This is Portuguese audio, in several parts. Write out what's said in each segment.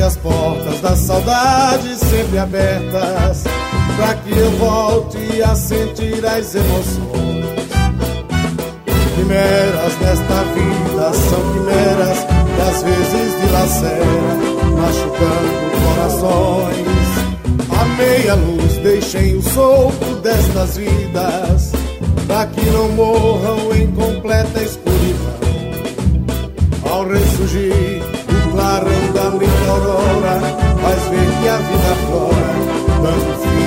as portas da saudade sempre abertas, pra que eu volte a sentir as emoções. Quimeras nesta vida são quimeras que às vezes dilacera, machucando corações. A meia luz deixem o sopro destas vidas, pra que não morram em completa escuridão. Ao ressurgir o clarão da linda aurora, faz ver que a vida flora, dando fim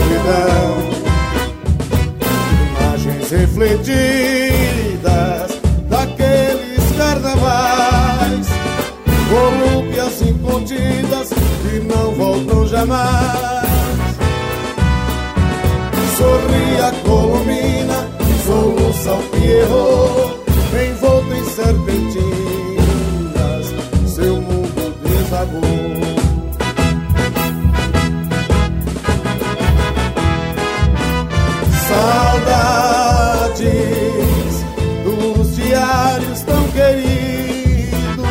à solidão. Imagens refletidas daqueles carnavais, volúpias incontidas que não voltam jamais. Sorri a Colomina, soluça o Pierrot, envolto em serpentinas, seu mundo desabou. Saudades dos diários tão queridos,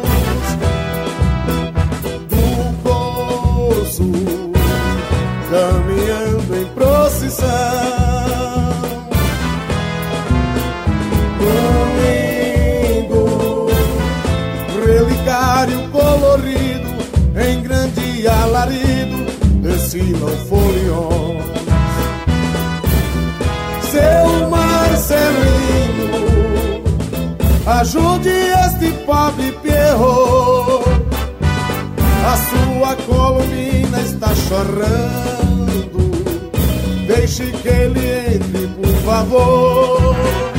do poço caminhando em procissão, relicário colorido em grande alarido desfilam foliões. Seu Marcelino, ajude este pobre Pierrot, a sua Colomina está chorando, deixe que ele entre, por favor.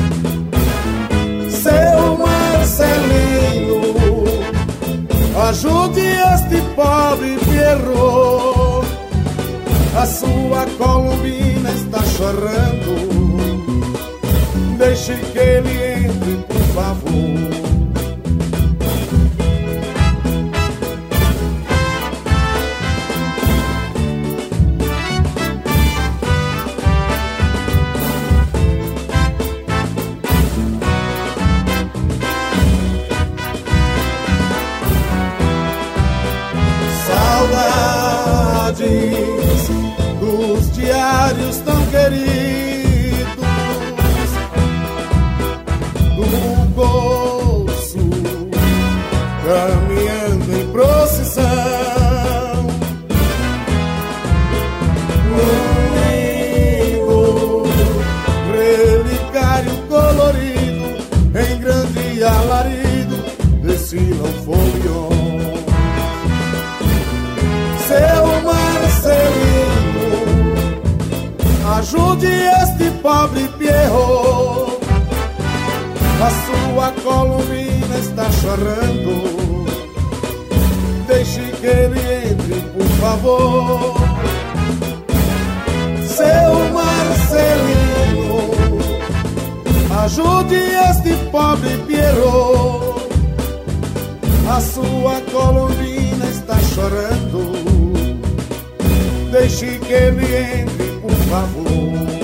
Seu Marcelino, ajude este pobre Pierrot, a sua Colomina está chorando, deixe que ele entre, por favor. Saudades dos diários tão queridos, do gozo caminhando em procissão, no lindo relicário colorido em grande alarido desfilam foliões. Seu Marcelino, ajude este pobre Pierrot, a sua Colomina está chorando, deixe que ele entre, por favor. Seu Marcelino, ajude este pobre Pierrot, a sua Colomina está chorando, deixe que ele entre, por favor.